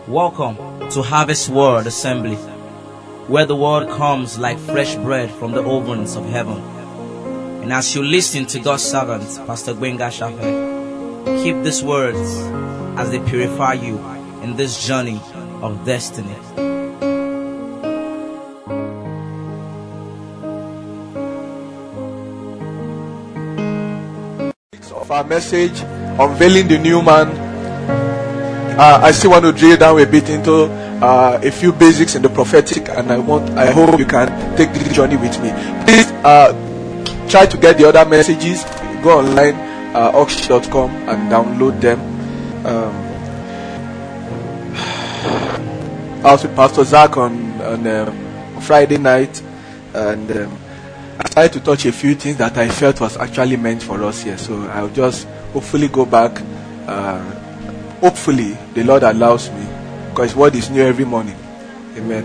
Welcome to Harvest Word Assembly, where the word comes like fresh bread from the ovens of heaven. And as you listen to God's servant, Pastor Gbenga Shafe, keep these words as they purify you in this journey of destiny. Of our message, unveiling the new man. I still want to drill down a bit into a few basics in the prophetic, and I hope you can take this journey with me. Please try to get the other messages. Go online, ox.com, and download them. I was with Pastor Zach on Friday night, and I tried to touch a few things that I felt was actually meant for us here. So I'll just hopefully go back. Hopefully the Lord allows me, because His word is new every morning. Amen.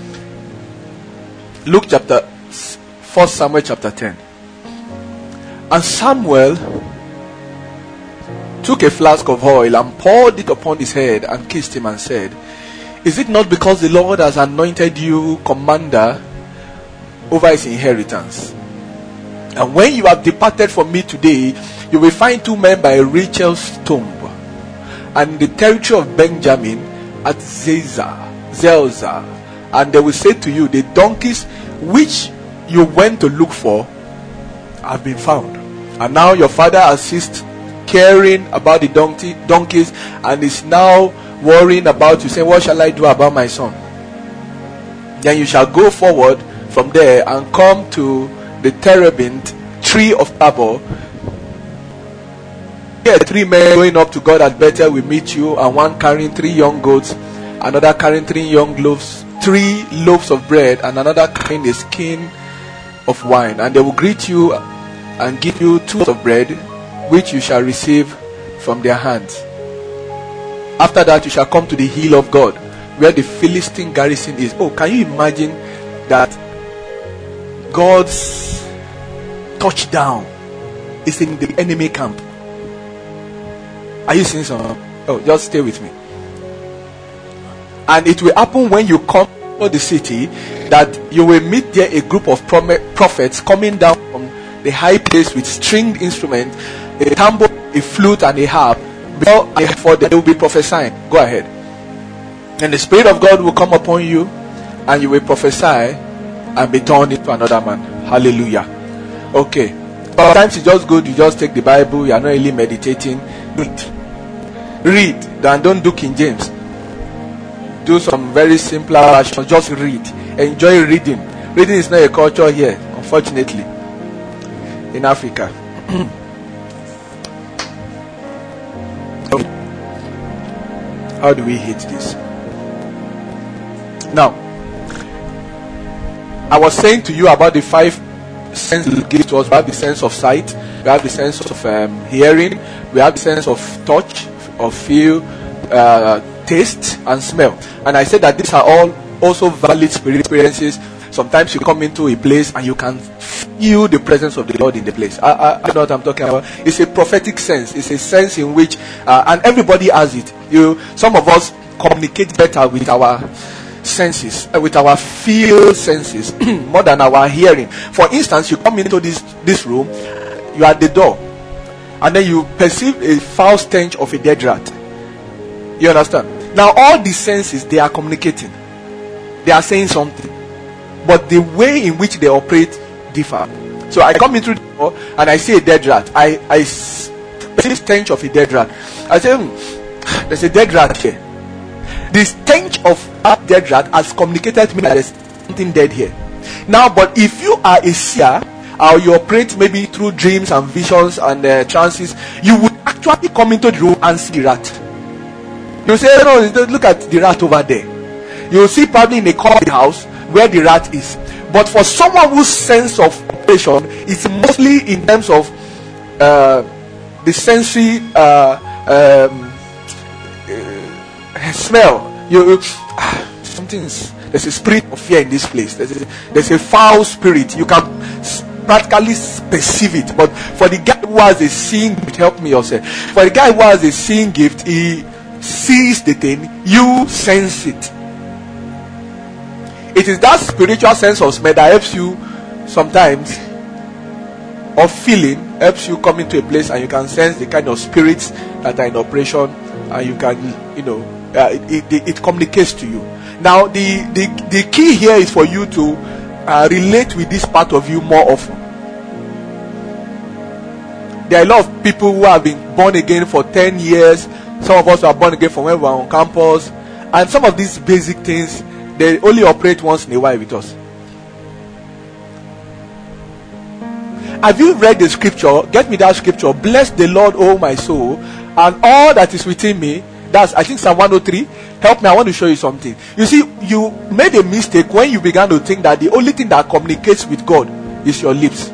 Luke 1 Samuel chapter 10. And Samuel took a flask of oil and poured it upon his head and kissed him and said, "Is it not because the Lord has anointed you commander over his inheritance? And when you have departed from me today, you will find 2 men by Rachel's tomb, and the territory of Benjamin at Zelzah. And they will say to you, the donkeys which you went to look for have been found. And now your father has ceased caring about the donkeys and is now worrying about you, saying, what shall I do about my son? Then you shall go forward from there and come to the terebinth tree of Tabor. Here 3 men going up to God at Bethel will meet you, and one carrying 3 young goats, another carrying 3 loaves of bread, and another carrying a skin of wine. And they will greet you and give you 2 loaves of bread, which you shall receive from their hands. After that you shall come to the hill of God, where the Philistine garrison is." Oh, can you imagine that God's touchdown is in the enemy camp? Are you seeing some? Oh, just stay with me. And it will happen when you come to the city that you will meet there a group of prophets coming down from the high place with stringed instruments, a tambour, a flute, and a harp. For they will be prophesying. Go ahead. And the Spirit of God will come upon you, and you will prophesy and be turned into another man. Hallelujah. Okay. Sometimes it's just good. You just take the Bible. You are not really meditating. Read. Don't do King James. Do some very simple version. Just read. Enjoy reading. Reading is not a culture here, unfortunately, in Africa. How do we hate this? Now, I was saying to you about the 5 senses He gave to us. We have the sense of sight, we have the sense of hearing, we have the sense of touch, of feel, taste, and smell. And I said that these are all also valid spiritual experiences. Sometimes you come into a place and you can feel the presence of the Lord in the place. I know what I'm talking about. It's a prophetic sense. It's a sense in which, and everybody has it. Some of us communicate better with our senses, with our feel senses, more than our hearing. For instance, you come into this room, you are at the door, and then you perceive a foul stench of a dead rat. You understand? Now all the senses, they are communicating. They are saying something, but the way in which they operate differ. So I come into the door and I see a dead rat. I perceive stench of a dead rat. I say, there's a dead rat here. The stench of that dead rat has communicated to me that there's something dead here. Now, but if you are a seer, or you operate maybe through dreams and visions and trances, you would actually come into the room and see the rat. You say, no, look at the rat over there. You'll see probably in a coffee house where the rat is. But for someone whose sense of operation is mostly in terms of the sensory smell, there's a spirit of fear in this place. There's a foul spirit. You can practically perceive it. But for the guy who has a seeing gift, help me yourself. For the guy who has a seeing gift, he sees the thing, you sense it. It is that spiritual sense of smell that helps you sometimes, or feeling helps you come into a place and you can sense the kind of spirits that are in operation, and you can, it communicates to you. Now the key here is for you to relate with this part of you more often. There are a lot of people who have been born again for 10 years. Some of us are born again from when we were on campus, and some of these basic things, they only operate once in a while with us. Have you read the scripture? Get me that scripture. Bless the Lord, oh my soul, and all that is within me. That's, I think, Psalm 103. Help me, I want to show you something. You see, you made a mistake when you began to think that the only thing that communicates with God is your lips.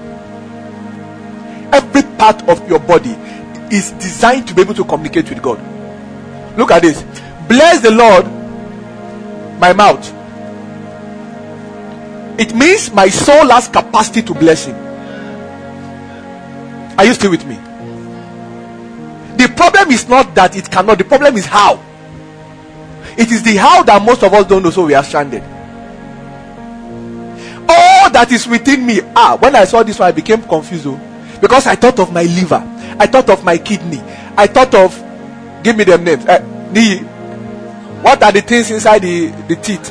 Every part of your body is designed to be able to communicate with God. Look at this. Bless the Lord, my mouth. It means my soul has capacity to bless him. Are you still with me? The problem is not that it cannot. The problem is how. It is the how that most of us don't know, so we are stranded. All that is within me. When I saw this one, I became confused. Because I thought of my liver. I thought of my kidney. I thought of, give me them names. What are the things inside the teeth?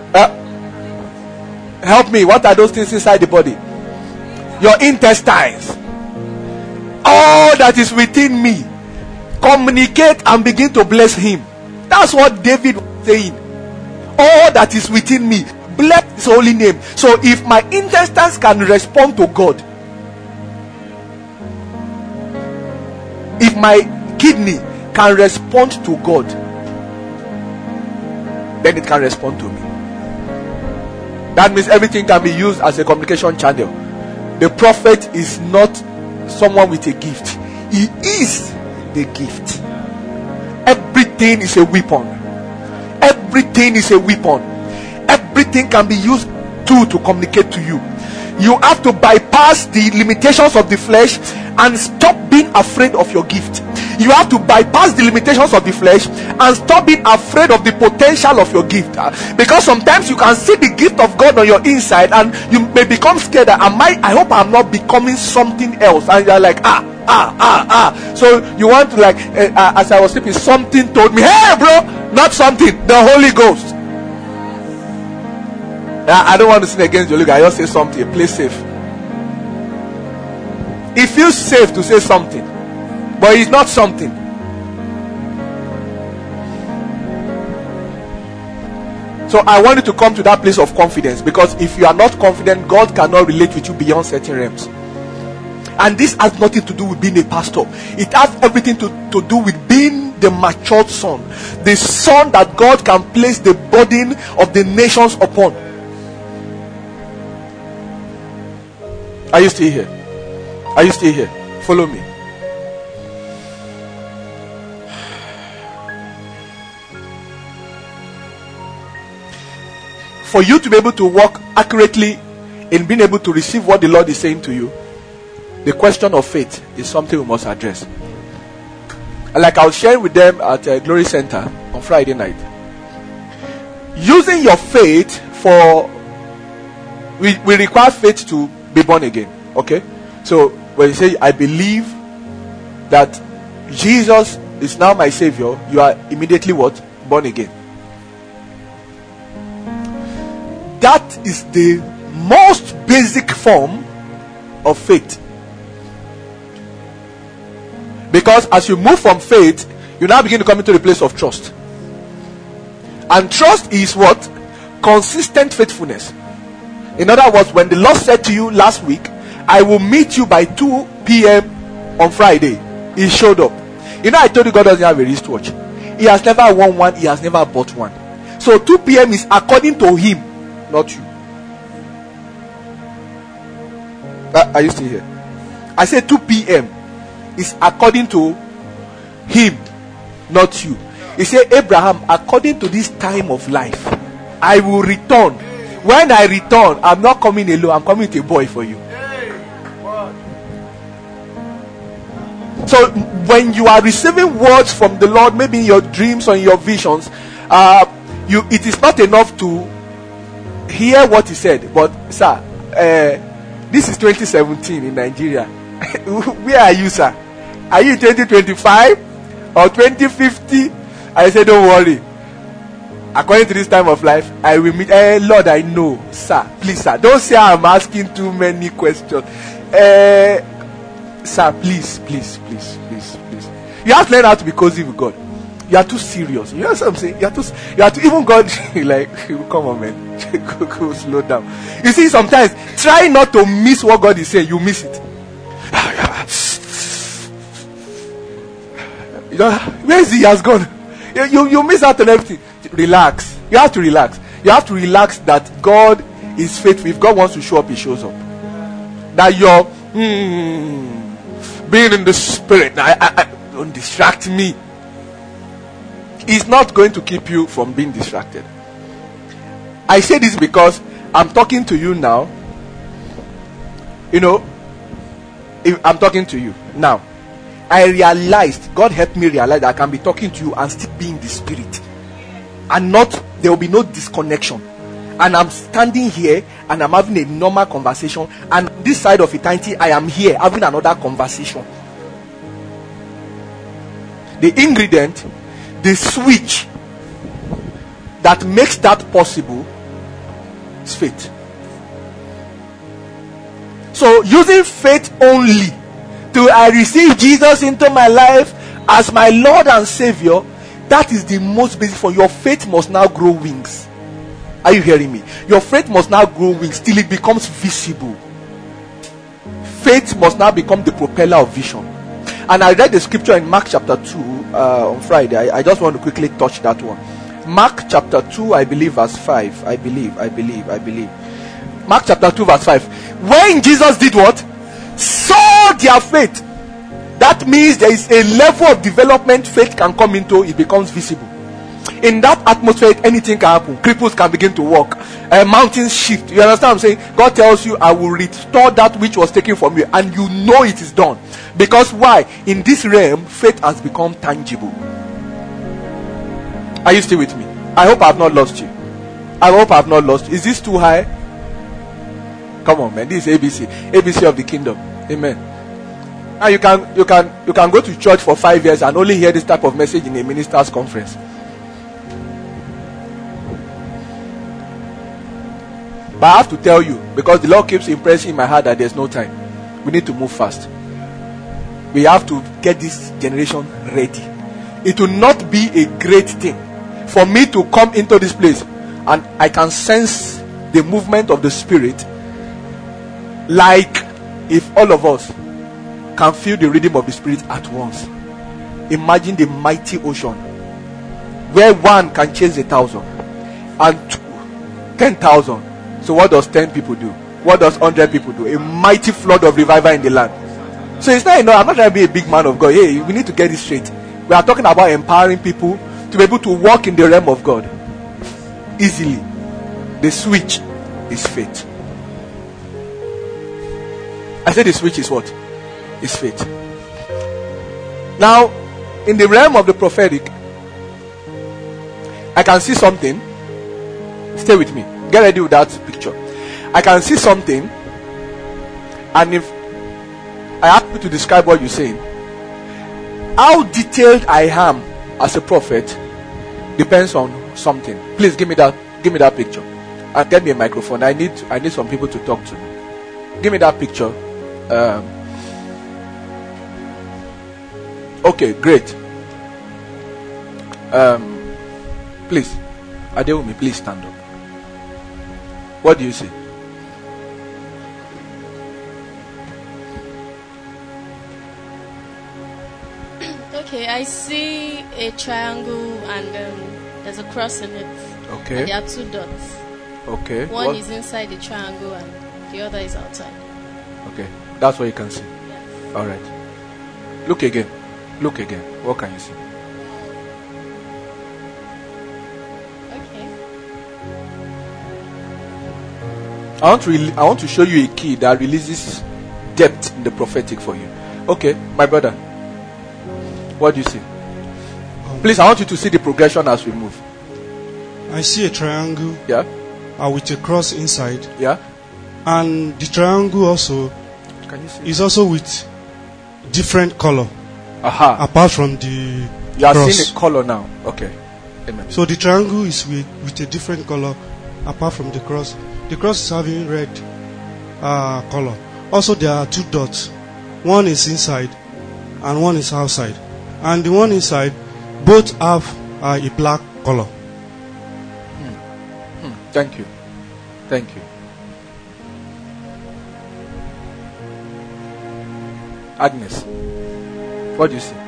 Help me. What are those things inside the body? Your intestines. All that is within me. Communicate and begin to bless him. That's what David was saying. All that is within me, bless his holy name. So if my intestines can respond to God, if my kidney can respond to God, then it can respond to me. That means everything can be used as a communication channel. The prophet is not someone with a gift. He is the gift. Everything is a weapon. Everything is a weapon. Everything can be used to communicate to you. You have to bypass the limitations of the flesh and stop being afraid of your gift. You have to bypass the limitations of the flesh and stop being afraid of the potential of your gift. Because sometimes you can see the gift of God on your inside and you may become scared that I hope I'm not becoming something else. And you're like, So you want to as I was sleeping, something told me, hey bro, not something, the Holy Ghost. I don't want to sin against your look. I just say something. Play safe. It feels safe to say something, but it's not something. So I want you to come to that place of confidence, because if you are not confident, God cannot relate with you beyond certain realms. And this has nothing to do with being a pastor. It has everything to do with being the matured son, the son that God can place the burden of the nations upon. Are you still here? Are you still here? Follow me. For you to be able to walk accurately in being able to receive what the Lord is saying to you, the question of faith is something we must address. And like I was sharing with them at Glory Center on Friday night, using your faith we require faith to be born again. Okay? So when you say, I believe that Jesus is now my Savior, you are immediately what? Born again. That is the most basic form of faith. Because as you move from faith, you now begin to come into the place of trust. And trust is what? Consistent faithfulness. In other words, when the Lord said to you last week, I will meet you by 2 p.m. on Friday, he showed up. You know, I told you God doesn't have a wristwatch. He has never won one, he has never bought one. So 2 p.m. is according to him, not you. Are you still here? I said 2 p.m. is according to him, not you. He said, Abraham, according to this time of life, I will return. When I return, I'm not coming alone, I'm coming with a boy for you. So when you are receiving words from the Lord, maybe in your dreams or in your visions, it is not enough to hear what he said. But sir, this is 2017 in Nigeria. Where are you, sir? Are you in 2025 or 2050? I said, don't worry. According to this time of life, I will meet. Lord, I know, sir. Please, sir, don't say I'm asking too many questions. Sir, please. You have to learn how to be cozy with God. You are too serious. You know what I'm saying? You are too even God. Like, come on, man. Go slow down. You see, sometimes try not to miss what God is saying. You miss it. You know, where is he? He has gone. You miss out on everything. Relax. You have to relax. You have to relax that God is faithful. If God wants to show up, he shows up. That you're being in the spirit. Don't distract me. He's not going to keep you from being distracted. I say this because I'm talking to you now. You know, I'm talking to you now. I realized, God helped me realize that I can be talking to you and still be in the spirit. And there will be no disconnection. And I'm standing here and I'm having a normal conversation. And this side of eternity, I am here having another conversation. The ingredient, the switch that makes that possible is faith. So using faith only till I receive Jesus into my life as my Lord and Savior, that is the most basic. For your faith must now grow wings. Are you hearing me? Your faith must now grow wings till it becomes visible. Faith must now become the propeller of vision. And I read the scripture in Mark chapter 2 on Friday. I just want to quickly touch that one. Mark chapter 2, I believe verse 5. I believe. Mark chapter 2 verse 5. When Jesus did what? Saw their faith. That means there is a level of development faith can come into. It becomes visible. In that atmosphere, anything can happen. Cripples can begin to walk. Mountains shift. You understand what I'm saying? God tells you, I will restore that which was taken from you. And you know it is done. Because why? In this realm, faith has become tangible. Are you still with me? I hope I have not lost you. I hope I have not lost you. Is this too high? Come on, man. This is ABC. ABC of the kingdom. Amen. And you can go to church for 5 years and only hear this type of message in a minister's conference. But I have to tell you, because the Lord keeps impressing in my heart that there's no time. We need to move fast. We have to get this generation ready. It will not be a great thing for me to come into this place and I can sense the movement of the Spirit, like if all of us can feel the rhythm of the Spirit at once. Imagine the mighty ocean where one can chase 1,000 and 10,000. So what does 10 people do? What does 100 people do? A mighty flood of revival in the land. So it's not enough. I'm not trying to be a big man of God. Hey, we need to get this straight. We are talking about empowering people to be able to walk in the realm of God easily. The switch is faith. I said the switch is what? Is faith. Now, in the realm of the prophetic, I can see something. Stay with me. Get ready with that picture. I can see something, and if I ask you to describe what you're saying, how detailed I am as a prophet depends on something. Please give me that picture and get me a microphone. I need some people to talk to me. Give me that picture. Okay, great. Please, Adewumi, please stand up. What do you see? Okay, I see a triangle and there's a cross in it. Okay. And there are 2 dots. Okay. One is inside the triangle and the other is outside. Okay, that's what you can see. Yes. All right. Look again. What can you see? Okay. I want to show you a key that releases depth in the prophetic for you. Okay, my brother. What do you see? Please, I want you to see the progression as we move. I see a triangle Yeah? with a cross inside, Yeah? and the triangle also Can you see? is also with different color Aha. apart from the You are cross. seeing a color now. Okay. Amen. So the triangle is with a different color apart from the cross. The cross is having red color. Also, there are two dots. One is inside and one is outside. And the one inside, both have a black color. Thank you. Thank you. Agnes, what do you see?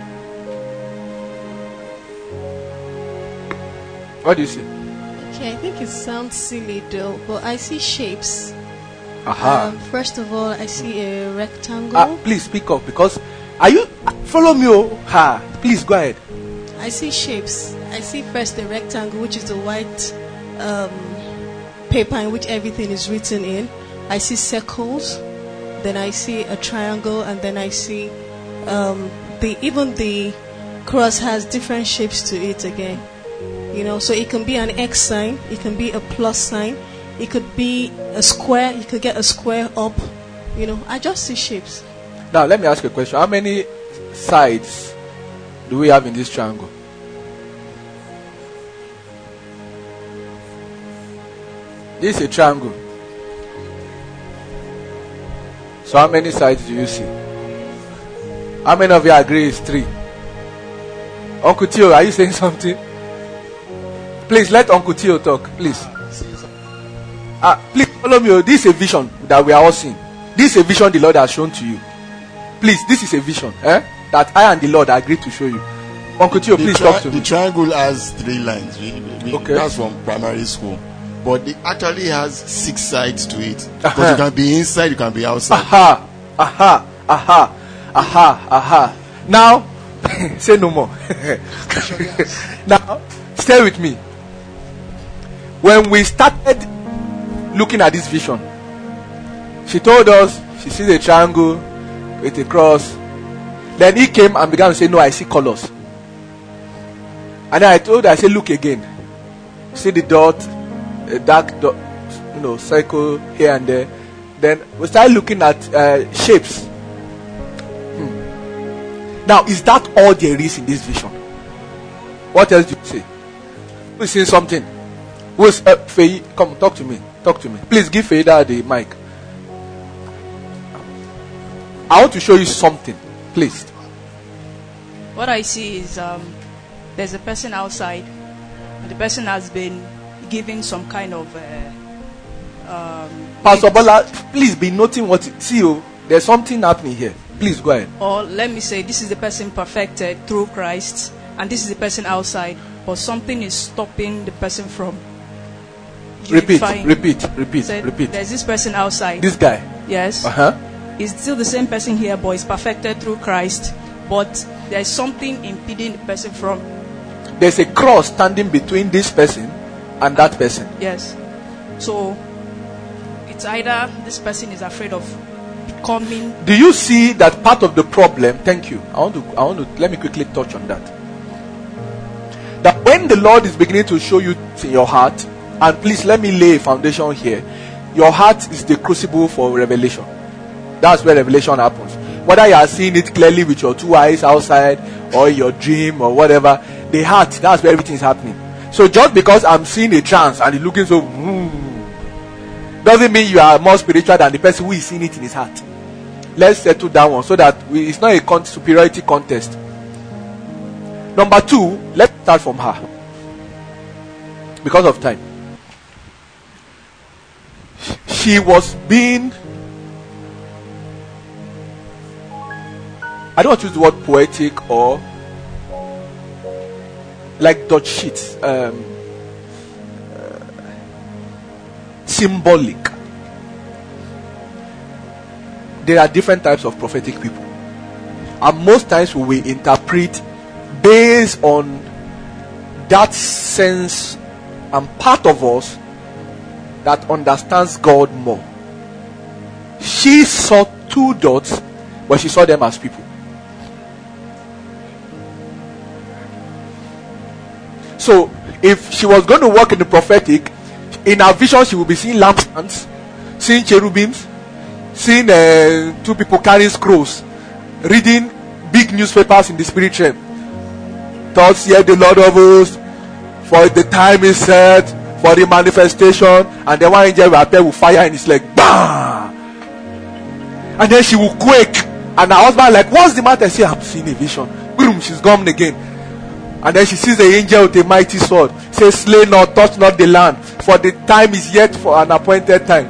What do you see? Okay, I think it sounds silly though, but I see shapes. Aha. First of all, I see a rectangle. Please speak up, because follow me. Ha. Please go ahead. I see shapes. I see first the rectangle, which is the white paper in which everything is written in. I see circles. Then I see a triangle, and then I see even the cross has different shapes to it again. You know, so it can be an X sign, it can be a plus sign, it could be a square, you could get a square up. You know, I just see shapes. Now, let me ask you a question. How many sides do we have in this triangle? This is a triangle. So how many sides do you see? How many of you agree it's 3? Uncle Theo, are you saying something? Please let Uncle Theo talk, please. Please follow me. This is a vision that we are all seeing. This is a vision the Lord has shown to you. Please, this is a vision that I and the Lord agreed to show you. Uncle Theo, please talk to me. The triangle has 3 lines. Okay. That's from primary school. But it actually has 6 sides to it. Because you can be inside, you can be outside. Now, say no more. Now, stay with me. When we started looking at this vision, she told us she sees a triangle with a cross. Then he came and began to say, no, I see colors. And then I told her, I said, look again. See the dot, a dark dot, circle here and there. Then we started looking at shapes. Now, is that all there is in this vision? What else do you say? Who is saying something? Who is Faye? Come, talk to me. Talk to me. Please give Faida the mic. I want to show you something. Please. What I see is there's a person outside, and the person has been given some kind of Pastor Bola, please be noting what see you. There's something happening here. Please go ahead. Or let me say, this is the person perfected through Christ, and this is the person outside, but something is stopping the person from unifying. Repeat. There's this person outside. This guy. Yes. He's still the same person here, but he's perfected through Christ, but there's something impeding the person from. There's a cross standing between this person and that person. Yes. So it's either this person is afraid of becoming. Do you see that part of the problem? Thank you. I want to let me quickly touch on that. That when the Lord is beginning to show you in your heart, and please let me lay a foundation here. Your heart is the crucible for revelation. That's where revelation happens. Whether you are seeing it clearly with your 2 eyes outside, or your dream, or whatever, the heart, that's where everything is happening. So just because I'm seeing a trance and it's looking so doesn't mean you are more spiritual than the person who is seeing it in his heart. Let's settle that one so that it's not a superiority contest. Number 2, let's start from her. Because of time. She was being, I don't want to use the word poetic or like Dutch sheets, symbolic. There are different types of prophetic people, and most times we will interpret based on that sense and part of us that understands God more. She saw 2 dots, but she saw them as people. So if she was going to work in the prophetic, in her vision she will be seeing lampstands, seeing cherubims, seeing 2 people carrying scrolls, reading big newspapers in the spirit realm. Thus saith the Lord of hosts, for the time is set for the manifestation, and then one angel will appear with fire in his leg. Bam! And then she will quake, and her husband like, what's the matter? Say, I'm seeing a vision. Boom, she's gone again. And then she sees the angel with a mighty sword. Says, slay not, touch not the land, for the time is yet for an appointed time.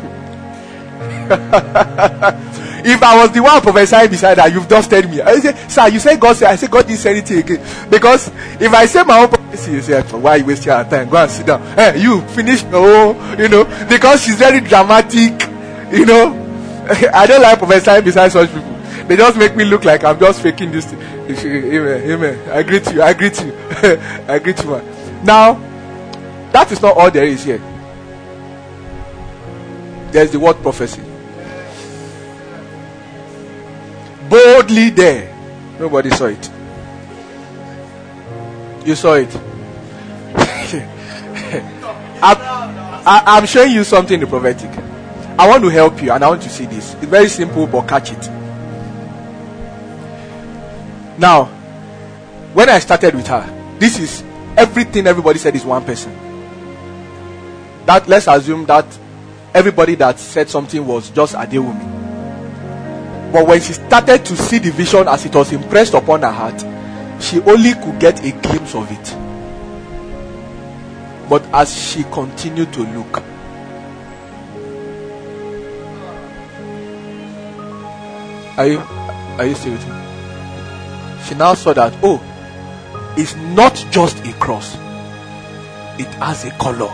If I was the one prophesying beside her, you've dusted me. I say, sir, you say God said. I say God didn't say anything again. Because if I say my own prophecy, you say, why are you wasting your time? Go and sit down. Hey, you finish your own, because she's very dramatic, I don't like prophesying beside such people. They just make me look like I'm just faking this thing. Amen. I greet you. I greet you, man. Now, that is not all there is here. There's the word prophecy. Boldly there. Nobody saw it. You saw it. I'm showing you something in the prophetic. I want to help you and I want to see this. It's very simple, but catch it. Now, when I started with her, this is everything everybody said is one person. That, let's assume that everybody that said something was just Adewumi. But when she started to see the vision as it was impressed upon her heart, she only could get a glimpse of it. But as she continued to look, are you still with me? She now saw that, it's not just a cross, it has a color.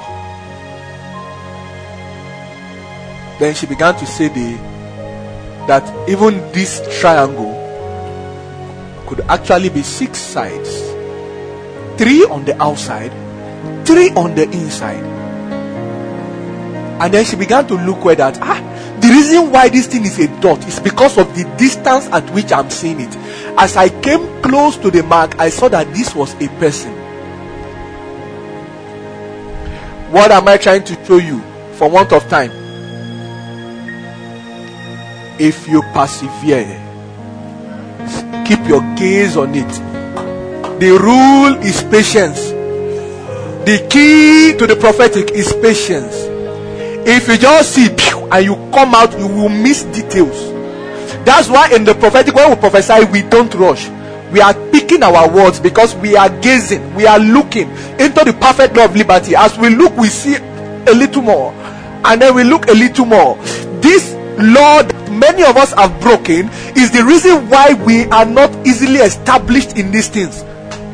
Then she began to say that even this triangle could actually be 6 sides, 3 on the outside, 3 on the inside. And then she began to look where that the reason why this thing is a dot is because of the distance at which I'm seeing it. As I came close to the mark, I saw that this was a person. What am I trying to show you for want of time? If you persevere, keep your gaze on it. The rule is patience. The key to the prophetic is patience. If you just see and you come out, you will miss details. That's why in the prophetic, when we prophesy, we don't rush. We are picking our words because we are gazing, we are looking into the perfect law of liberty. As we look, we see a little more, and then we look a little more. This law that many of us have broken is the reason why we are not easily established in these things.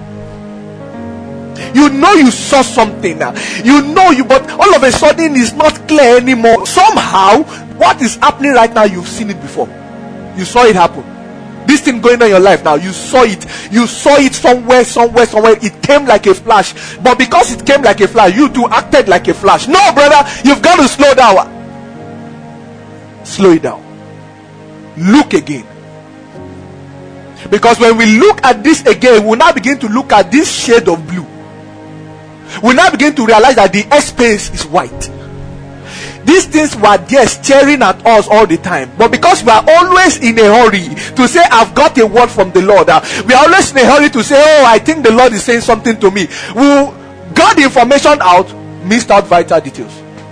You saw something now. But all of a sudden it's not clear anymore. Somehow, what is happening right now, you've seen it before. You saw it happen. This thing going on in your life now, you saw it. You saw it somewhere. It came like a flash. But because it came like a flash, you too acted like a flash. No, brother, you've got to slow down. Slow it down. Look again. Because when we look at this again, we'll now begin to look at this shade of blue. We'll now begin to realize that the space is white. These things were there staring at us all the time. But because we are always in a hurry to say, I've got a word from the Lord. We are always in a hurry to say, I think the Lord is saying something to me. We got the information out, missed out vital details.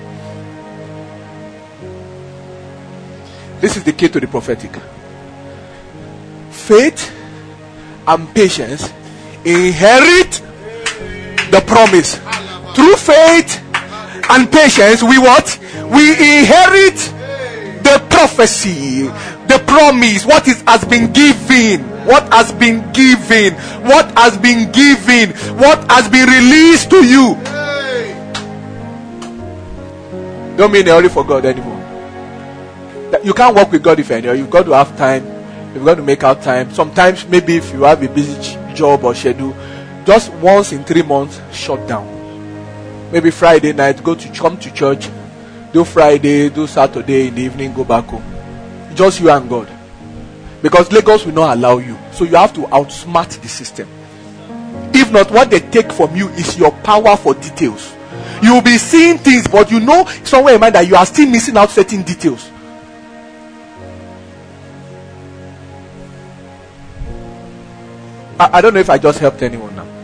This is the key to the prophetic. Faith and patience inherit the promise. Through faith and patience, we what? We inherit the prophecy, the promise, what has been given, what has been given, what has been given, what has been released to you. Don't be in a hurry for God anymore. You can't work with God if you're in a hurry. You've got to have time. You've got to make out time. Sometimes, maybe if you have a busy job or schedule, just once in 3 months, shut down. Maybe Friday night, come to church, do Friday, do Saturday in the evening, go back home. Just you and God. Because Lagos will not allow you. So you have to outsmart the system. Even If not, what they take from you is your power for details. You will be seeing things, but you know somewhere in mind that you are still missing out certain details. I don't know if I just helped anyone now.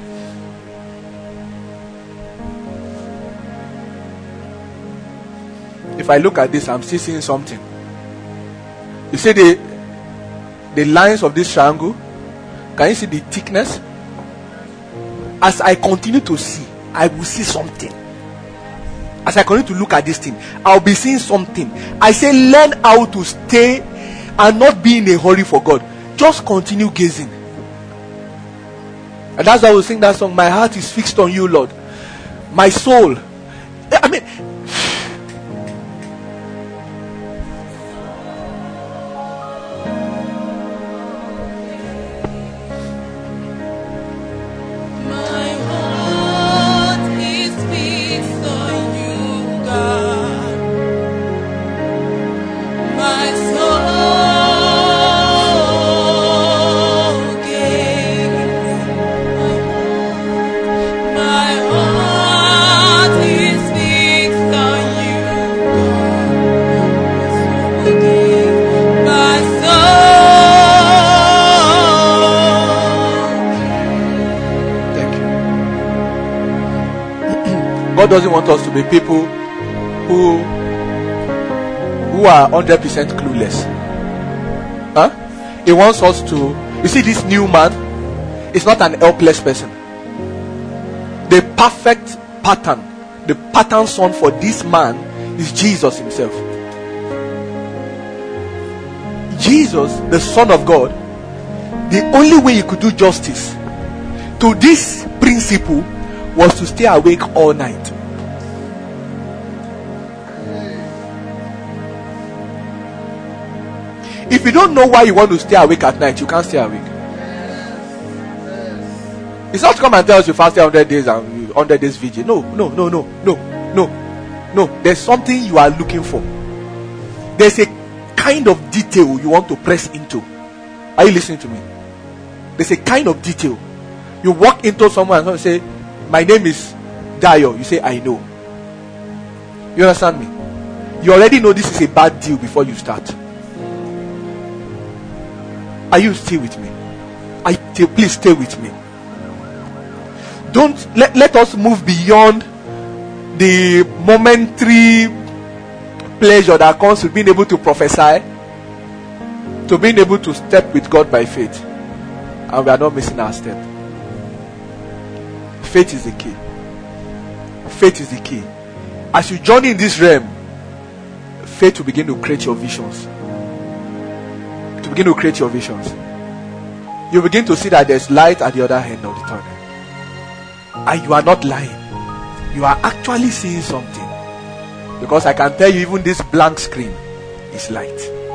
If I look at this, I'm still seeing something. You see the lines of this triangle? Can you see the thickness? As I continue to see, I will see something. As I continue to look at this thing, I'll be seeing something. I say learn how to stay and not be in a hurry for God. Just continue gazing. And that's why we sing that song, my heart is fixed on you, Lord. My soul. I mean, God doesn't want us to be people who are 100% clueless. He wants us to, you see, this new man is not an helpless person. The perfect pattern, the pattern son for this man is Jesus himself. Jesus, the Son of God, the only way he could do justice to this principle was to stay awake all night. If you don't know why you want to stay awake at night, you can't stay awake. It's not come and tell us you fasted 100 days and 100 days vigil. No. There's something you are looking for. There's a kind of detail you want to press into. Are you listening to me? There's a kind of detail. You walk into someone and say, my name is Dayo. You say, I know. You understand me? You already know this is a bad deal before you start. Are you still with me? Please stay with me. Don't let us move beyond the momentary pleasure that comes with being able to prophesy to being able to step with God by faith. And we are not missing our step. Faith is the key. Faith is the key. As you journey in this realm, faith will begin to create your visions. To begin to create your visions. You begin to see that there's light at the other end of the tunnel. And you are not lying. You are actually seeing something. Because I can tell you, even this blank screen is light.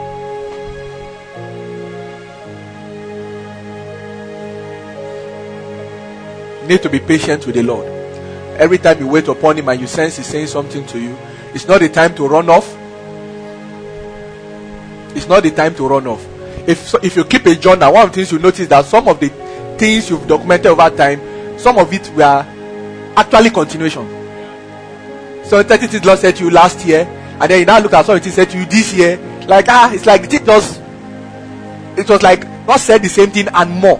You need to be patient with the Lord. Every time you wait upon him and you sense he's saying something to you, it's not the time to run off. It's not the time to run off. If you keep a journal, one of the things you notice that some of the things you've documented over time, some of it were actually continuation. So 30 things Lord said to you last year, and then you now look at some of the things said to you this year. Like it's like it was like God said the same thing and more.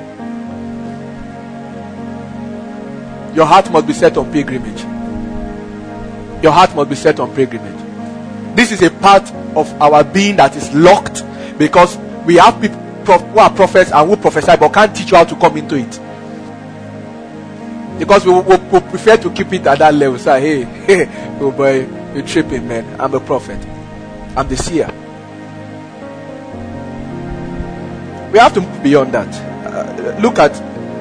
Your heart must be set on pilgrimage. Your heart must be set on pilgrimage. This is a part of our being that is locked because we have people who are prophets and who prophesy but can't teach you how to come into it. Because we prefer to keep it at that level. So, hey, oh boy, you're tripping, man. I'm a prophet. I'm the seer. We have to move beyond that. Look at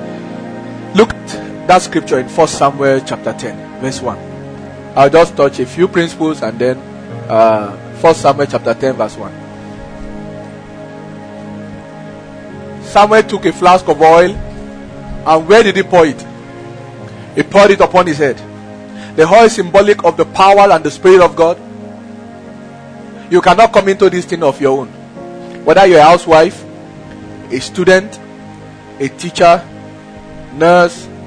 that scripture in 1 Samuel chapter 10, verse 1. I'll just touch a few principles and then 1 Samuel chapter 10, verse 1. Samuel took a flask of oil, and where did he pour it? He poured it upon his head. The oil is symbolic of the power and the Spirit of God. You cannot come into this thing of your own. Whether you're a housewife, a student, a teacher, nurse,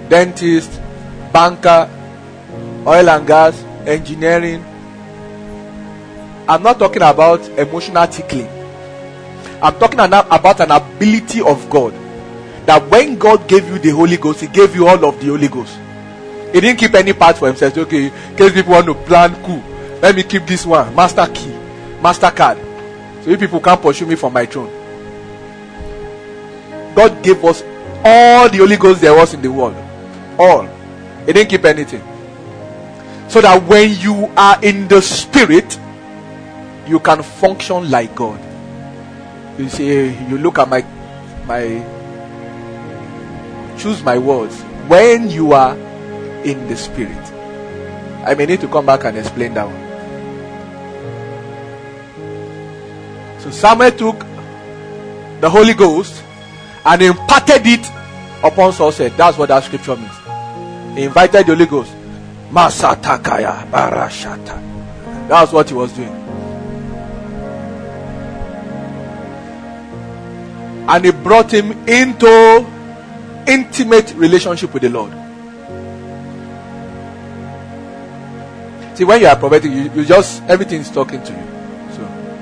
dentist, banker, oil and gas, engineering. I'm not talking about emotional tickling. I'm talking about an ability of God. That when God gave you the Holy Ghost, He gave you all of the Holy Ghost. He didn't keep any part for Himself. Okay, in case people want to plan, cool, let me keep this one, master key, master card, so you people can't pursue me from my throne. God gave us all the Holy Ghost there was in the world. All. He didn't keep anything. So that when you are in the Spirit, you can function like God. You see, you look at my choose my words. When you are in the Spirit. I may need to come back and explain that one. So Samuel took the Holy Ghost and imparted it upon Saul. Said, that's what that scripture means. He invited the Holy Ghost. Masatakaya barashata. That's what he was doing. And he brought him into intimate relationship with the Lord. See, when you are prophetic, you just, everything is talking to you. So,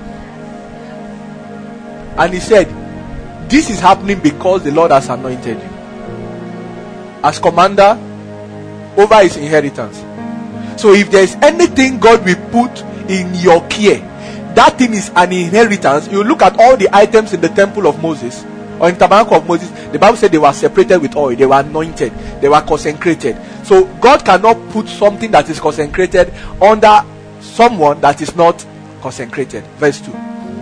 and he said, this is happening because the Lord has anointed you as commander over his inheritance. So if there is anything God will put in your care, that thing is an inheritance. You look at all the items in the temple of Moses or in the tabernacle of Moses, the Bible said they were separated with oil, they were anointed, they were consecrated. So God cannot put something that is consecrated under someone that is not consecrated. Verse 2.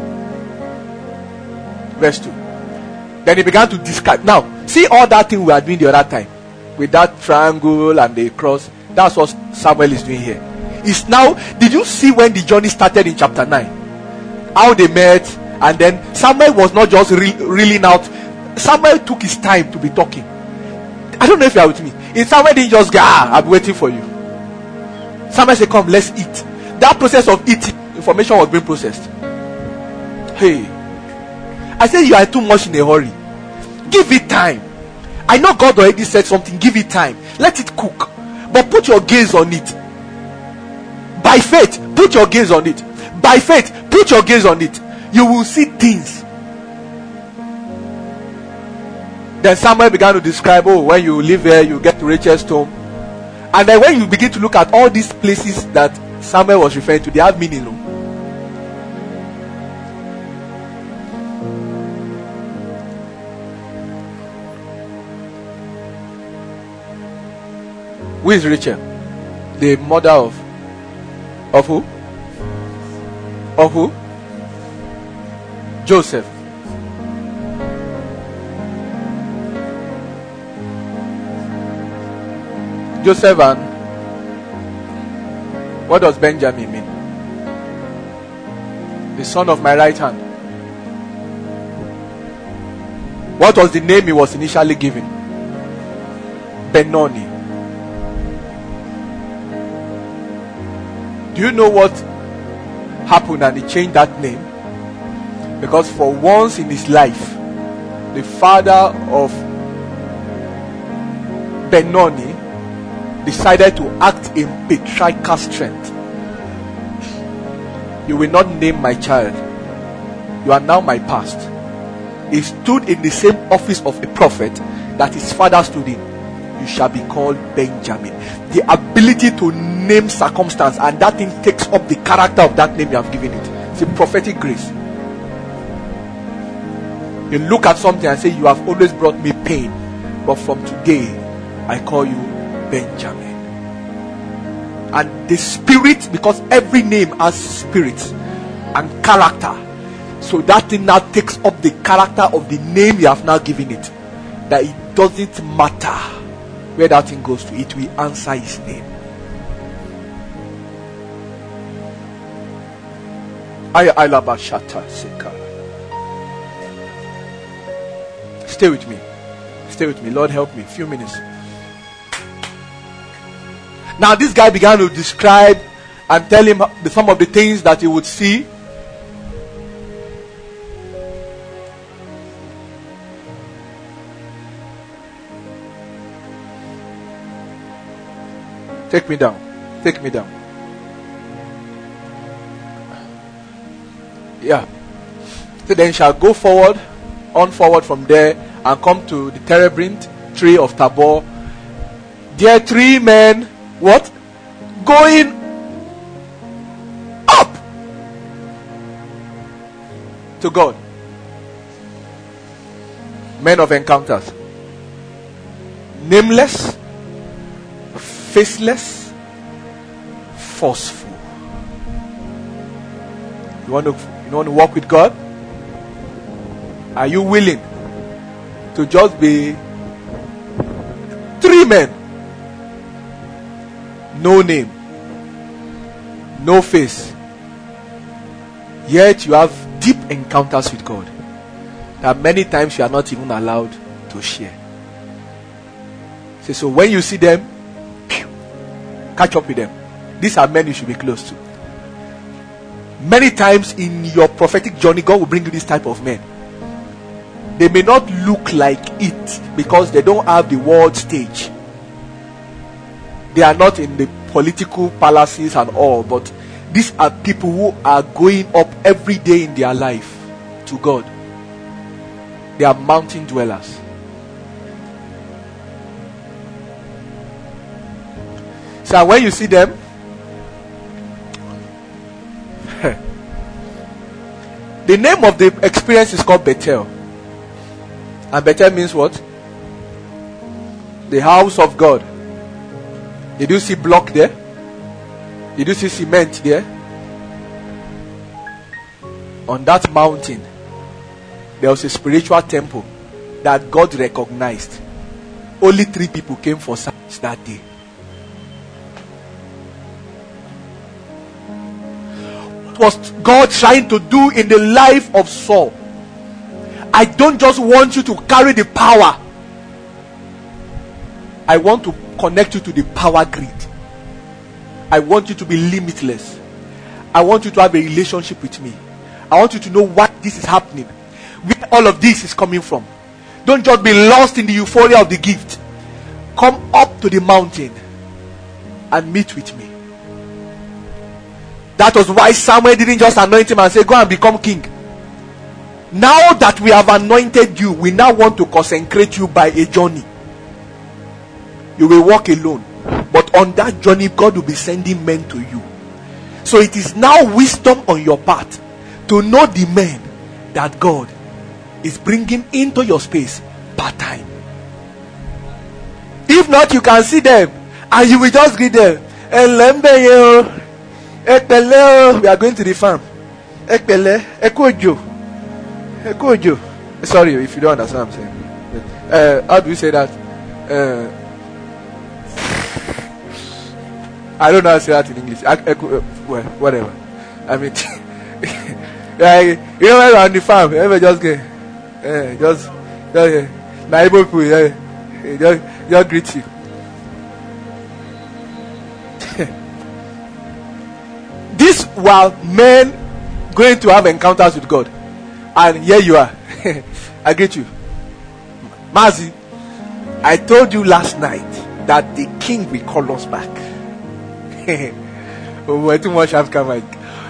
Verse 2. Then he began to describe. Now, see all that thing we are doing the other time with that triangle and the cross. That's what Samuel is doing here. It's now, did you see when the journey started in chapter 9? How they met, and then Samuel was not just reeling out. Samuel took his time to be talking. I don't know if you are with me. In Samuel didn't just go, I'm waiting for you. Samuel said, come, let's eat. That process of eating, information was being processed. Hey, I said you are too much in a hurry. Give it time. I know God already said something. Give it time. Let it cook. But put your gaze on it. By faith, put your gaze on it. By faith, put your gaze on it. You will see things. Then Samuel began to describe, oh, when you live here, you get to Rachel's tomb. And then when you begin to look at all these places that Samuel was referring to, they have meaning. No? Who is Rachel? The mother of who? Of who? Joseph. Joseph and what does Benjamin mean? The son of my right hand. What was the name he was initially given? Benoni. Do you know what happened and he changed that name? Because for once in his life, the father of Benoni decided to act in patriarchal strength. You will not name my child. You are now my past. He stood in the same office of a prophet that his father stood in. You shall be called Benjamin. The ability to name circumstance, and that thing takes up the character of that name you have given it. It's a prophetic grace. You look at something and say, you have always brought me pain, but from today I call you Benjamin. And the spirit, because every name has spirit and character, so that thing now takes up the character of the name you have now given it. That it doesn't matter where that thing goes to, it will answer his name. Stay with me. Stay with me. Lord, help me. A few minutes. Now this guy began to describe and tell him some of the things that he would see. Take me down. Take me down. Yeah. So then shall go forward, on forward from there, and come to the terebinth tree of Tabor. There are 3 men, what? Going up to God. Men of encounters. Nameless, faceless, forceful. You want to walk with God? Are you willing to just be 3 men? No name, no face, yet you have deep encounters with God that many times you are not even allowed to share. So when you see them, catch up with them. These are men you should be close to. Many times in your prophetic journey, God will bring you this type of men. They may not look like it because they don't have the world stage. They are not in the political palaces and all, but these are people who are going up every day in their life to God. They are mountain dwellers. So when you see them, the name of the experience is called Bethel. And Bethel means what? The house of God. Did you see block there? Did you see cement there? On that mountain, there was a spiritual temple that God recognized. Only 3 people came for service that day. What was God trying to do in the life of Saul? I don't just want you to carry the power. I want to connect you to the power grid. I want you to be limitless. I want you to have a relationship with me. I want you to know what this is happening, where all of this is coming from. Don't just be lost in the euphoria of the gift. Come up to the mountain and meet with me. That was why Samuel didn't just anoint him and say, go and become king. Now that we have anointed you, we now want to consecrate you by a journey. You will walk alone, but on that journey God will be sending men to you. So it is now wisdom on your part to know the men that God is bringing into your space part time. If not, you can see them and you will just greet them. We are going to the farm. Sorry if you don't understand what I'm saying. How do you say that? I don't know how to say that in English. Well, whatever. I mean, like, you know, when you're on the farm, everybody just get, neighbor people, just greet you. These were men going to have encounters with God, and here you are. I greet you, Mazi. I told you last night that the king will call us back. Oh, we're too much have come back.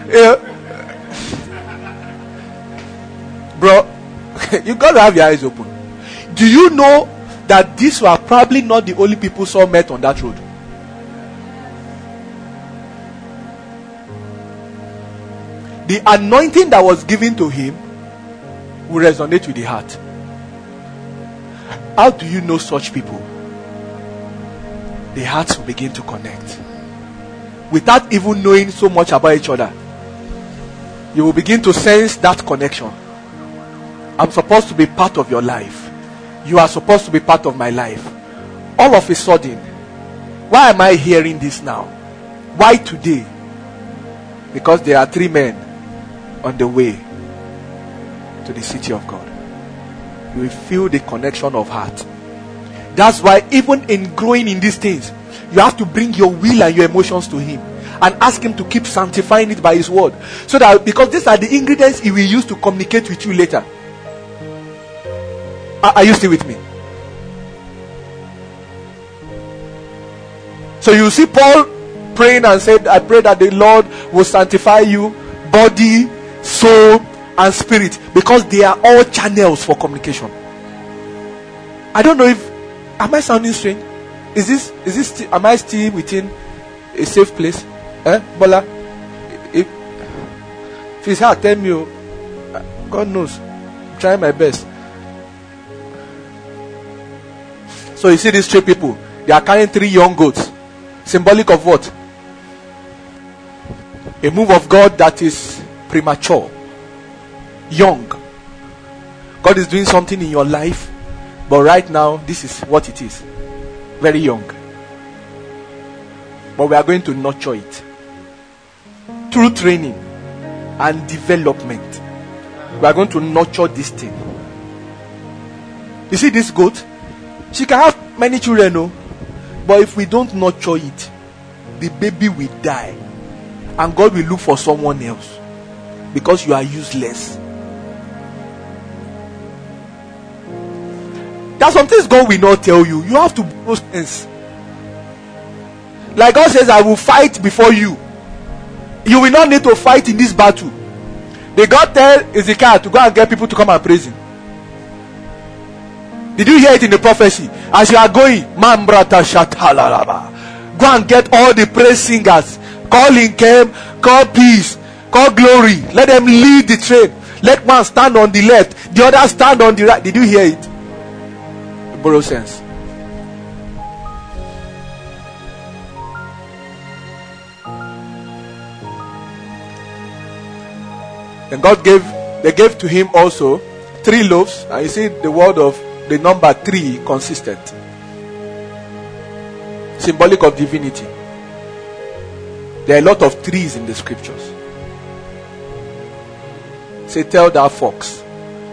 Bro, you got to have your eyes open. Do you know that these were probably not the only people Saul met on that road? The anointing that was given to him will resonate with the heart. How do you know such people? The hearts will begin to connect. Without even knowing so much about each other, you will begin to sense that connection. I'm supposed to be part of your life. You are supposed to be part of my life. All of a sudden, why am I hearing this now? Why today? Because there are 3 men on the way to the city of God. You will feel the connection of heart. That's why even in growing in these things, you have to bring your will and your emotions to him and ask him to keep sanctifying it by his word. So that, because these are the ingredients he will use to communicate with you later. Are you still with me? So you see Paul praying and said, I pray that the Lord will sanctify you, body, soul, and spirit, because they are all channels for communication. I don't know if, am I sounding strange? Is this am I still within a safe place? Bola? If it's hard, tell me. God knows. I'm trying my best. So you see these 3 people, they are carrying 3 young goats. Symbolic of what? A move of God that is premature, young. God is doing something in your life, but right now, this is what it is. Very young. But we are going to nurture it through training and development. We are going to nurture this thing. You see this goat? She can have many children, no? But if we don't nurture it, the baby will die. And God will look for someone else. Because you are useless. There's some things God will not tell you. You have to know sense. Like God says, I will fight before you. You will not need to fight in this battle. Did God tell Ezekiel to go and get people to come and praise him? Did you hear it in the prophecy? As you are going, go and get all the praise singers. Call Inkem, call peace, call glory. Let them lead the train. Let one stand on the left, the other stand on the right. Did you hear it? It borrows sense. And they gave to him also 3 loaves. And you see the word of the number 3 consistent. Symbolic of divinity. There are a lot of 3s in the scriptures. Say, tell that fox,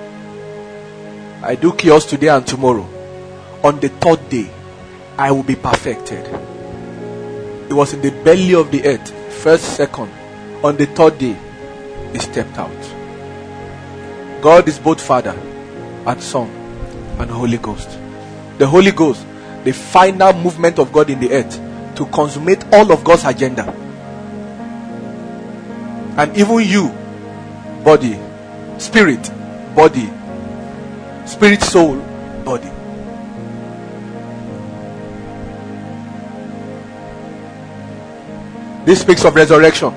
I do cures today and tomorrow. On the 3rd day, I will be perfected. It was in the belly of the earth, 1st, 2nd. On the 3rd day, he stepped out. God is both Father and Son and Holy Ghost. The Holy Ghost, the final movement of God in the earth to consummate all of God's agenda. And even you, body, spirit, soul, body. This speaks of resurrection.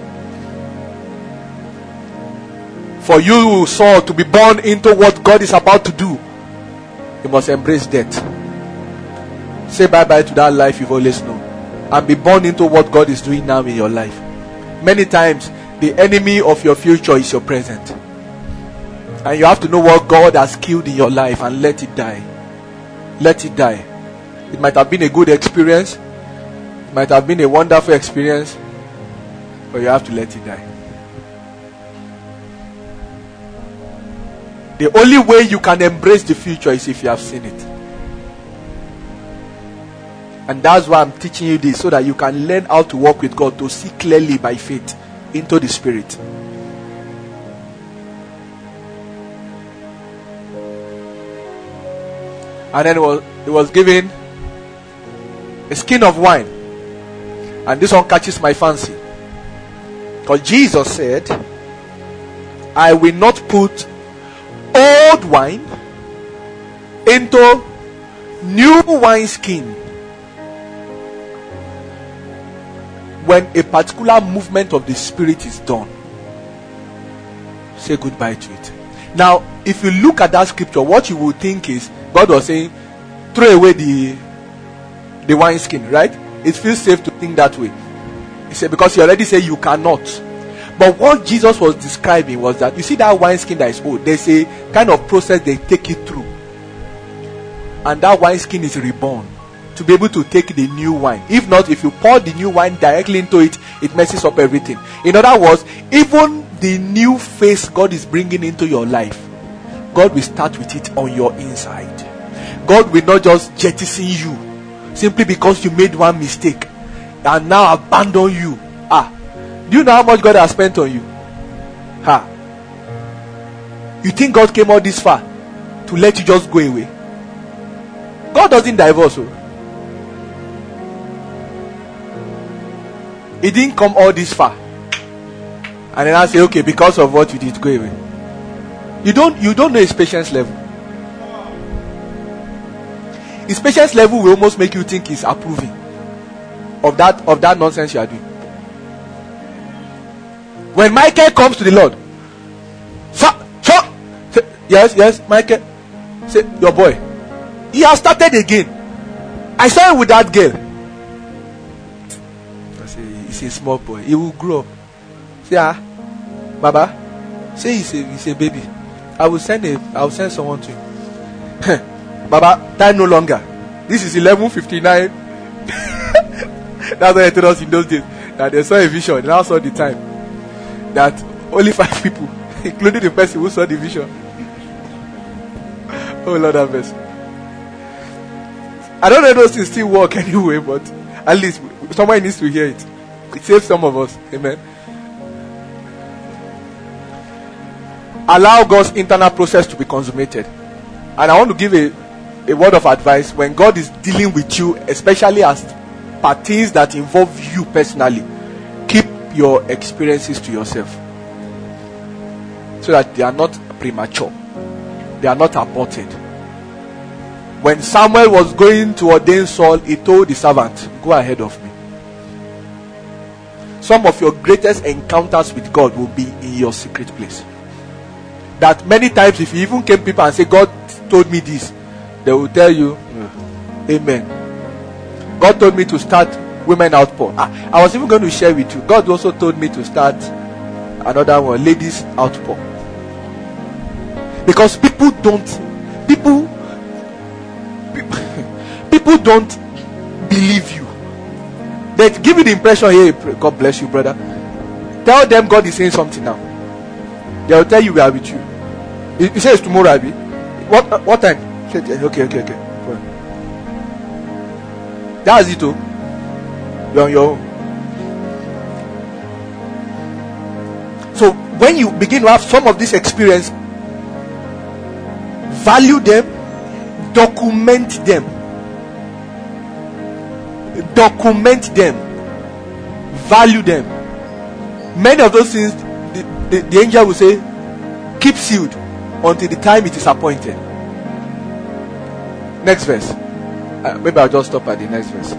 For you, Saul, to be born into what God is about to do, you must embrace death. Say bye-bye to that life you've always known, and be born into what God is doing now in your life. Many times, the enemy of your future is your present. And you have to know what God has killed in your life and let it die. Let it die. It might have been a good experience. It might have been a wonderful experience. But you have to let it die. The only way you can embrace the future is if you have seen it. And that's why I'm teaching you this, so that you can learn how to walk with God, to see clearly by faith into the spirit. And then it was given a skin of wine. And this one catches my fancy. Because Jesus said, I will not put old wine into new wineskin when a particular movement of the spirit is done. Say goodbye to it. Now, if you look at that scripture, what you would think is God was saying, throw away the wineskin, right? It feels safe to think that way. He said, because he already said you cannot. But what Jesus was describing was that, you see that wineskin that is old, there's a kind of process they take it through. And that wineskin is reborn to be able to take the new wine. If not, if you pour the new wine directly into it, it messes up everything. In other words, even the new face God is bringing into your life, God will start with it on your inside. God will not just jettison you simply because you made one mistake and now abandon you. Do you know how much God has spent on you? You think God came all this far to let you just go away? God doesn't divorce you. He didn't come all this far. And then I say, okay, because of what you did, go away. You don't know his patience level. His patience level will almost make you think he's approving of that nonsense you are doing. When Michael comes to the Lord, say, yes, Michael, say, your boy, he has started again. I saw him with that girl. I say, he's a small boy. He will grow up. Say, Baba, say he's a baby. I will send someone to him. Baba, time no longer. This is 11:59. That's what they told us in those days. That they saw a vision. They now saw the time. That only 5 people, including the person who saw the vision. Oh Lord have mercy. I don't know if those things still work anyway, but at least somebody needs to hear it. It saves some of us. Amen. Allow God's internal process to be consummated. And I want to give a word of advice. When God is dealing with you, especially as per things that involve you personally, keep your experiences to yourself, so that they are not premature, they are not aborted. When Samuel was going to ordain Saul, he told the servant, go ahead of me. Some of your greatest encounters with God will be in your secret place. That many times, if you even came people and say, God told me this, they will tell you, amen. God told me to start women outpour. I was even going to share with you. God also told me to start another one, ladies outpour. Because people don't believe you. They give you the impression, hey, God bless you, brother. Tell them God is saying something now. They will tell you we are with you. He says tomorrow, Abi. What time? Okay. That's it, oh. You're on your own. So when you begin to have some of this experience, value them, document them. Value them. Many of those things, the angel will say, keep sealed until the time it is appointed. Next verse. Maybe I'll just stop at the next verse.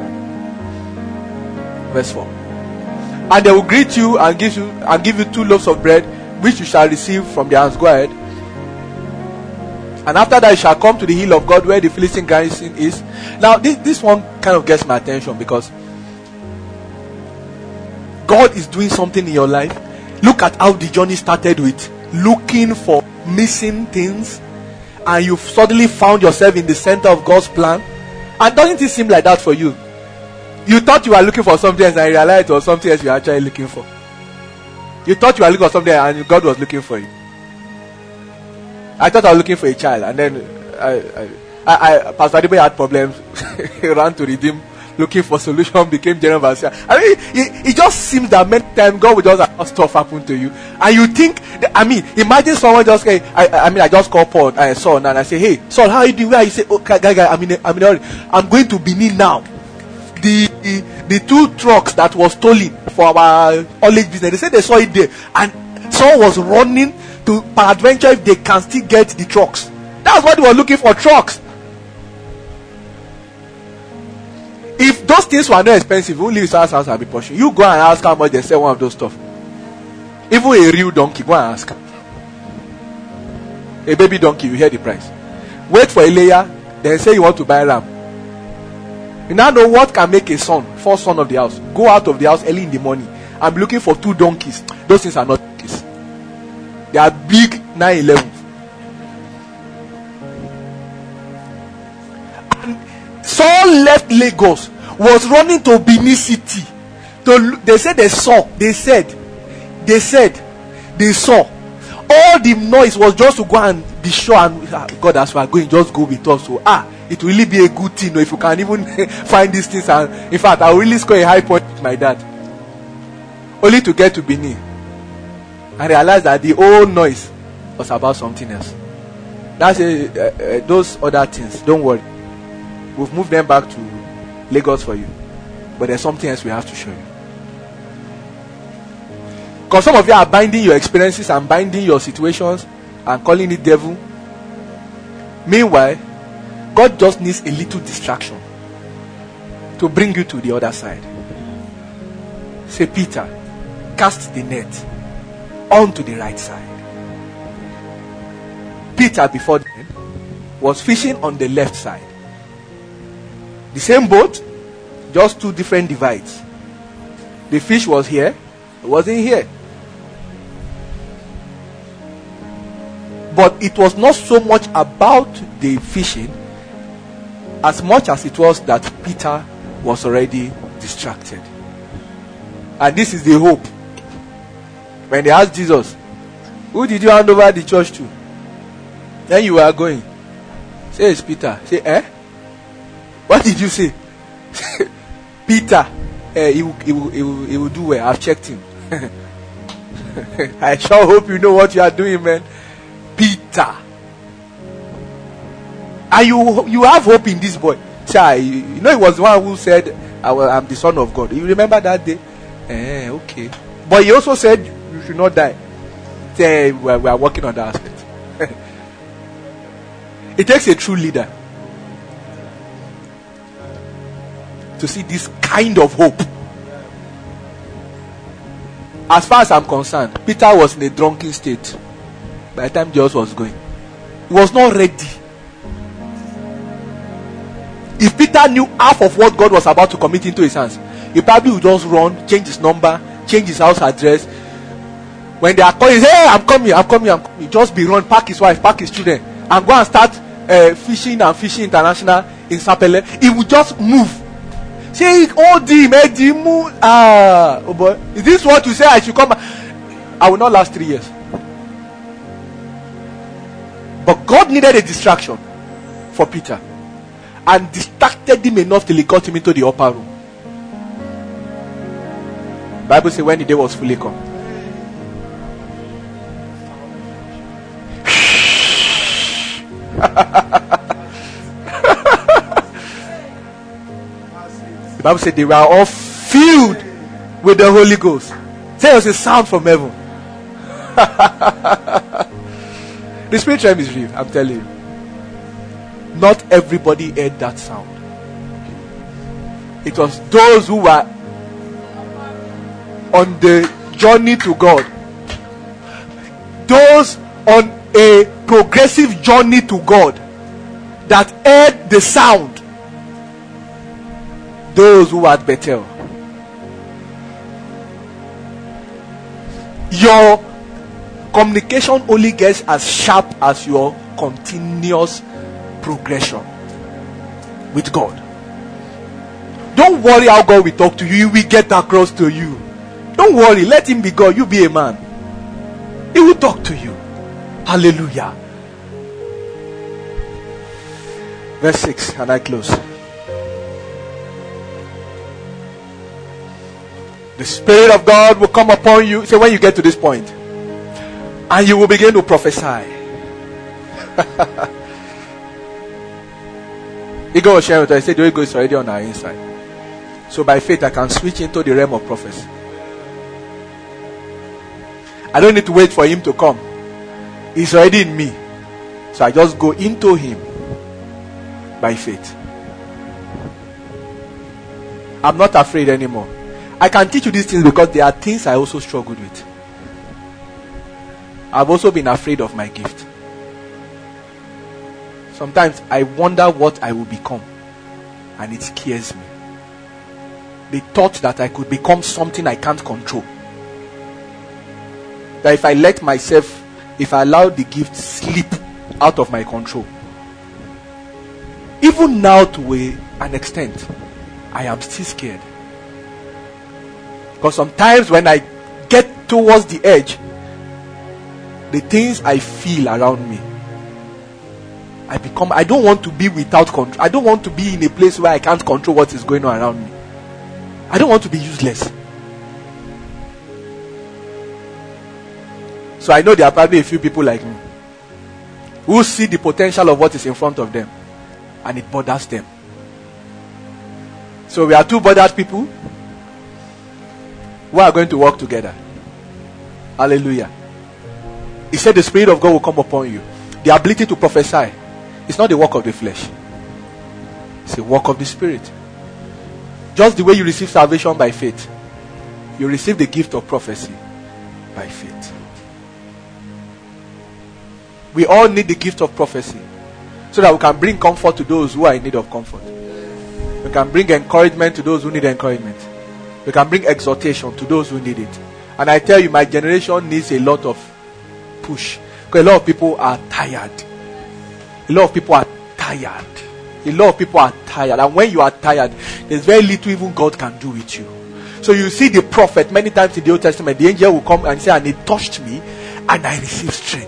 Verse 4. And they will greet you and give you 2 loaves of bread, which you shall receive from their hands. Go ahead. And after that you shall come to the hill of God, where the Philistine garrison is. Now this one kind of gets my attention, because God is doing something in your life. Look at how the journey started with looking for missing things, and you've suddenly found yourself in the center of God's plan. And doesn't it seem like that for you? You thought you were looking for something else, and you realized it was something else you were actually looking for. You thought you were looking for something else, and God was looking for you. I thought I was looking for a child, and then Pastor Adibe had problems. He ran to Redeem, looking for solution, became general overseer. I mean, it just seems that many times God will just have stuff happen to you, and you think imagine someone just say, I just call Paul, Saul, and I say, hey Saul, how are you doing? Where? You say, oh guy, I'm going to Benin now. The 2 trucks that was stolen for our college business, they said they saw it there, and Saul was running to peradventure if they can still get the trucks. That's what they were looking for, trucks. If those things were not expensive, who leaves our house and be pushing? You go and ask how much they sell one of those stuff. Even a real donkey, go and ask. A baby donkey, you hear the price. Wait for a layer, then say you want to buy ram. You now know what can make a first son of the house. Go out of the house early in the morning. I'm looking for 2 donkeys. Those things are not donkeys. They are big 911. And Saul left Lagos, was running to Benin City. They said they saw. They saw. All the noise was just to go and be sure, and God, as we are going, just go with us. So it will really be a good thing, if you can even find these things. And in fact, I will really score a high point with my dad. Only to get to Benin and realize that the whole noise was about something else. That's those other things. Don't worry, we've moved them back to Lagos for you. But there's something else we have to show you. Because some of you are binding your experiences and binding your situations and calling it devil. Meanwhile, God just needs a little distraction to bring you to the other side. Say, Peter, cast the net onto the right side. Peter before then was fishing on the left side. The same boat, just two different divides. The fish was here, it wasn't here. But it was not so much about the fishing as much as it was that Peter was already distracted. And this is the hope. When they asked Jesus, who did you hand over the church to? Then you are going. Say, it's Peter. Say, what did you say? Peter. He will do well. I've checked him. I sure hope you know what you are doing, man. Peter. And you have hope in this boy. Say, you know, he was the one who said, I'm the son of God. You remember that day? Okay. But he also said, you should not die. Say, we are working on that aspect. It takes a true leader to see this kind of hope. As far as I'm concerned, Peter was in a drunken state by the time Jesus was going. He was not ready. If Peter knew half of what God was about to commit into his hands, he probably would just run, change his number, change his house address. When they are calling, hey, I'm coming. Just be run, pack his wife, pack his children, and go and start fishing and Fishing International in Sapele. He would just move. Say, move. Oh boy, is this what you say I should come? I will not last 3 years. But God needed a distraction for Peter, and distracted him enough till he got him into the upper room. The Bible says when the day was fully come, the Bible said they were all filled with the Holy Ghost. Say it was a sound from heaven. The spirit realm is real, I'm telling you. Not everybody heard that sound. It was those who were on the journey to God. Those on a progressive journey to God that heard the sound. Those who were at Bethel. Your communication only gets as sharp as your continuous progression with God. Don't worry how God will talk to you. He will get across to you. Don't worry. Let him be God. You be a man. He will talk to you. Hallelujah. Verse 6, and I close. The Spirit of God will come upon you. So when you get to this point, and you will begin to prophesy. Ego was sharing with us. I said the Holy Ghost is already on our inside. So by faith I can switch into the realm of prophecy. I don't need to wait for him to come. He's already in me. So I just go into him by faith. I'm not afraid anymore. I can teach you these things because there are things I also struggled with. I've also been afraid of my gift. Sometimes I wonder what I will become, and it scares me. The thought that I could become something I can't control. That if I let myself, if I allow the gift slip out of my control, even now to an extent, I am still scared. Because sometimes when I get towards the edge, the things I feel around me, I don't want to be without control. I don't want to be in a place where I can't control what is going on around me. I don't want to be useless. So I know there are probably a few people like me who see the potential of what is in front of them, and it bothers them. So we are two bothered people who are going to work together. Hallelujah. He said the Spirit of God will come upon you. The ability to prophesy is not the work of the flesh. It's the work of the Spirit. Just the way you receive salvation by faith, you receive the gift of prophecy by faith. We all need the gift of prophecy so that we can bring comfort to those who are in need of comfort. We can bring encouragement to those who need encouragement. We can bring exhortation to those who need it. And I tell you, my generation needs a lot of push. Because a lot of people are tired. A lot of people are tired. A lot of people are tired. And when you are tired, there's very little even God can do with you. So you see the prophet, many times in the Old Testament, the angel will come and say, and he touched me, and I received strength.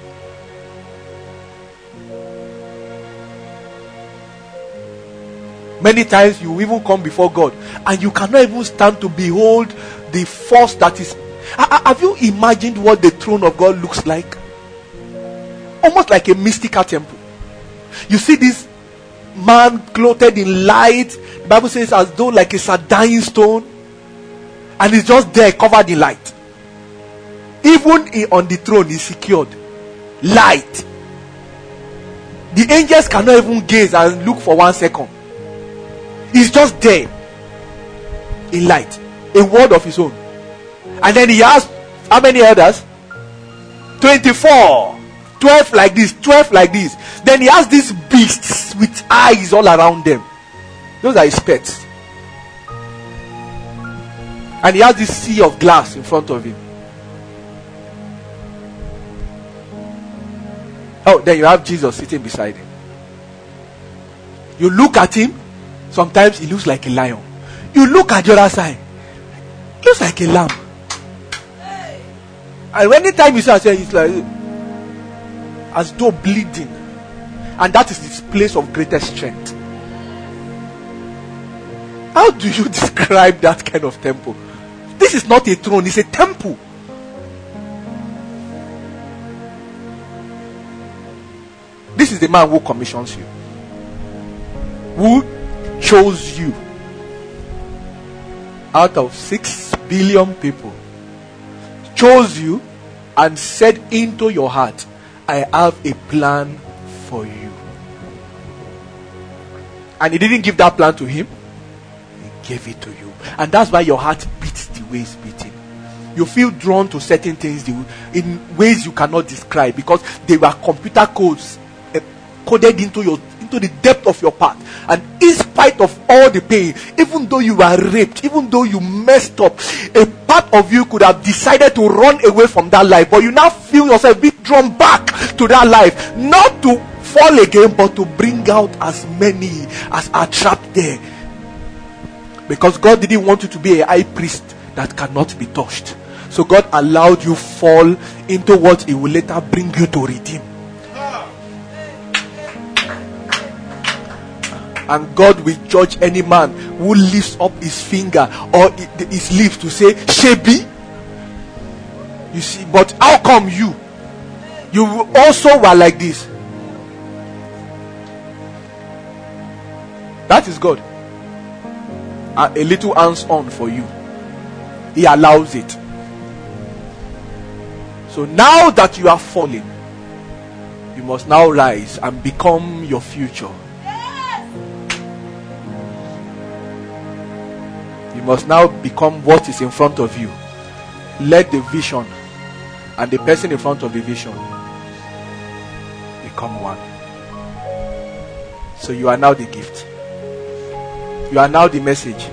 Many times you even come before God, and you cannot even stand to behold the force that is. Have you imagined what the throne of God looks like? Almost like a mystical temple. You see this man clothed in light. The Bible says as though like a sardine stone. And he's just there covered in light. Even on the throne is secured. Light. The angels cannot even gaze and look for 1 second. He's just there. In light. A word of his own. And then he has how many elders? 24. 12 like this, 12 like this. Then he has these beasts with eyes all around them. Those are his pets. And he has this sea of glass in front of him. Oh, then you have Jesus sitting beside him. You look at him, sometimes he looks like a lion. You look at the other side, he looks like a lamb. And anytime you see him, he's like as though bleeding. And that is his place of greatest strength. How do you describe that kind of temple? This is not a throne, it's a temple. This is the man who commissions you, who chose you out of 6 billion people, chose you and said into your heart, I have a plan for you. And he didn't give that plan to him, he gave it to you. And that's why your heart beats the way it's beating. You feel drawn to certain things in ways you cannot describe, because they were computer codes coded into the depth of your part. And in spite of all the pain, even though you were raped, even though you messed up, a part of you could have decided to run away from that life, but you now feel yourself being drawn back to that life, not to fall again, but to bring out as many as are trapped there. Because God didn't want you to be a high priest that cannot be touched. So God allowed you fall into what He will later bring you to redeem. And God will judge any man who lifts up his finger or his lips to say, Shebi. You see, but how come you also were like this? That is God. A little hands-on for you. He allows it. So now that you are falling, you must now rise and become your future. You must now become what is in front of you. Let the vision and the person in front of the vision become one. So you are now the gift. You are now the message.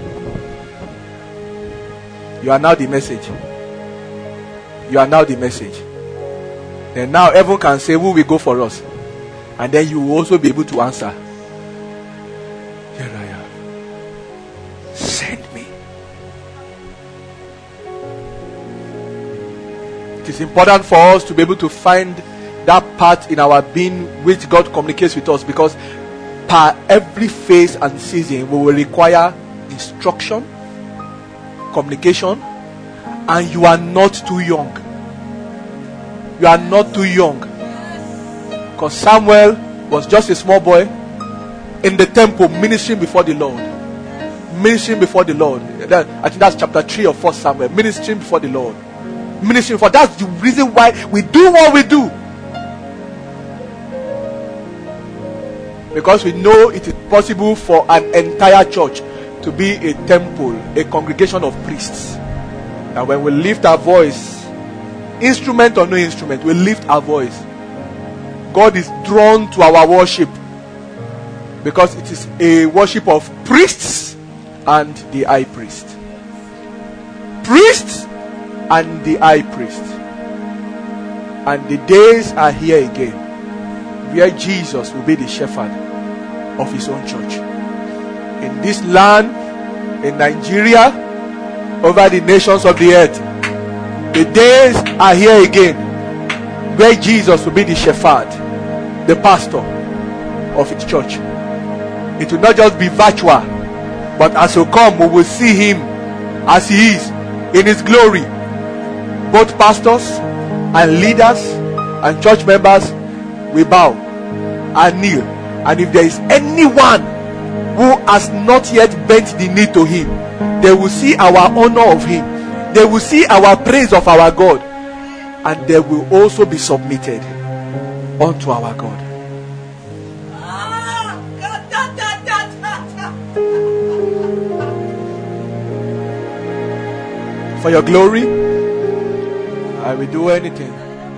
You are now the message. You are now the message. Then now everyone can say, who will go for us? And then you will also be able to answer, here I am. Send me. It is important for us to be able to find that part in our being which God communicates with us, because per every phase and season we will require instruction, communication, and you are not too young. You are not too young. Because Samuel was just a small boy in the temple ministering before the Lord. Ministering before the Lord. I think that's chapter 3 of 1 Samuel. Ministering before the Lord. ministering for. That's the reason why we do what we do. Because we know it is possible for an entire church to be a temple, a congregation of priests. And when we lift our voice, instrument or no instrument, we lift our voice, God is drawn to our worship, because it is a worship of priests and the high priest. Priests and the high priest. And the days are here again where Jesus will be the shepherd of his own church. In this land, in Nigeria, over the nations of the earth, the days are here again where Jesus will be the shepherd, the pastor of his church. It will not just be virtual, but as he come, we will see him as he is in his glory. Both pastors and leaders and church members will bow and kneel. And if there is anyone who has not yet bent the knee to him, they will see our honor of him. They will see our praise of our God. And they will also be submitted unto our God. For your glory, I will do anything.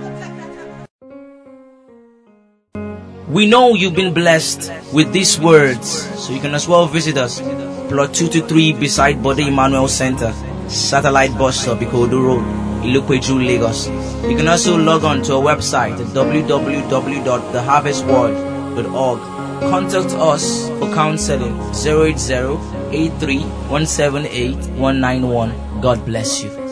We know you've been blessed with these words, so you can as well visit us. Plot 223 beside Bode Emmanuel Center, Satellite Bus Stop, Ikodu Road, Ilukweju, Lagos. You can also log on to our website at www.theharvestworld.org. Contact us for counseling 080-83-178-191. God bless you.